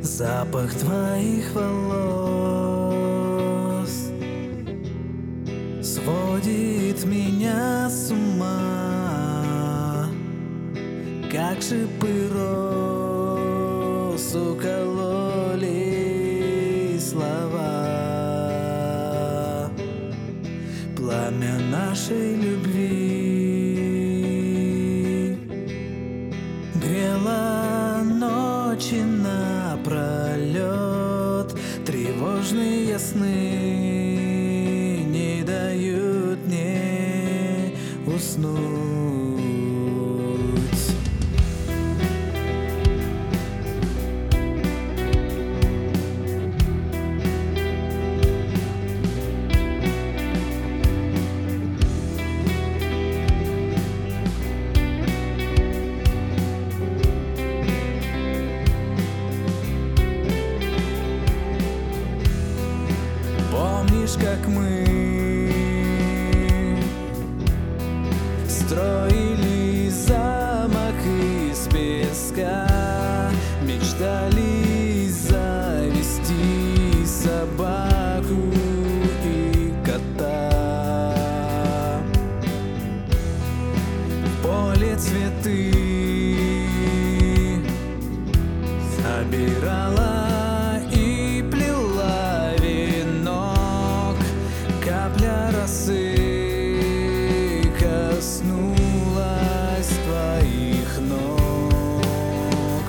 Запах твоих волос сводит меня с ума, как шипы роз укололи слова. Пламя нашей любви грело ночи напролет, тревожные сны не дают мне уснуть. Помнишь, как мы строили замок из песка, мечтали завести собаку и кота. В поле цветы собирала и плела венок, капля росы коснулась твоих ног.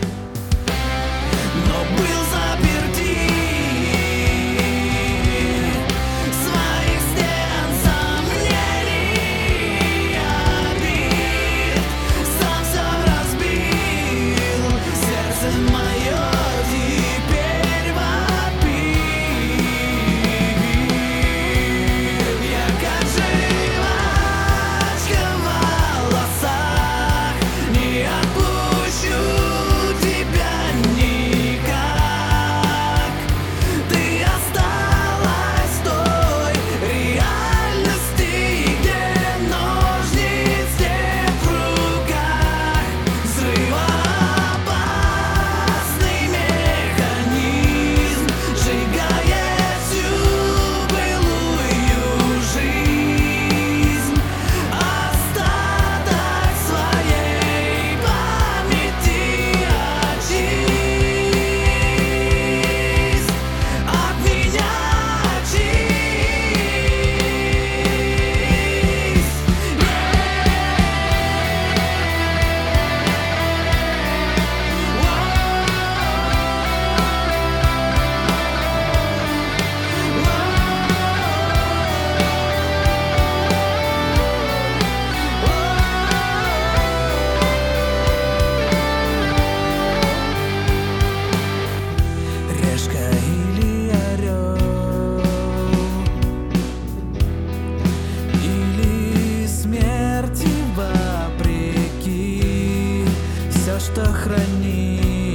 Но был заперти своих стен сомнений, обид, сам все разбил, сердце мое теперь вопит. Я как жвачка в волосах, не отпущу тебя никак. Ты осталась в той реальности, где ножницы в руках, взрывоопасный механизм сжигает всю былую жизнь. Остаток своей памяти очисть, от меня очисть. Решка или орел, или смерти вопреки, все, что хранит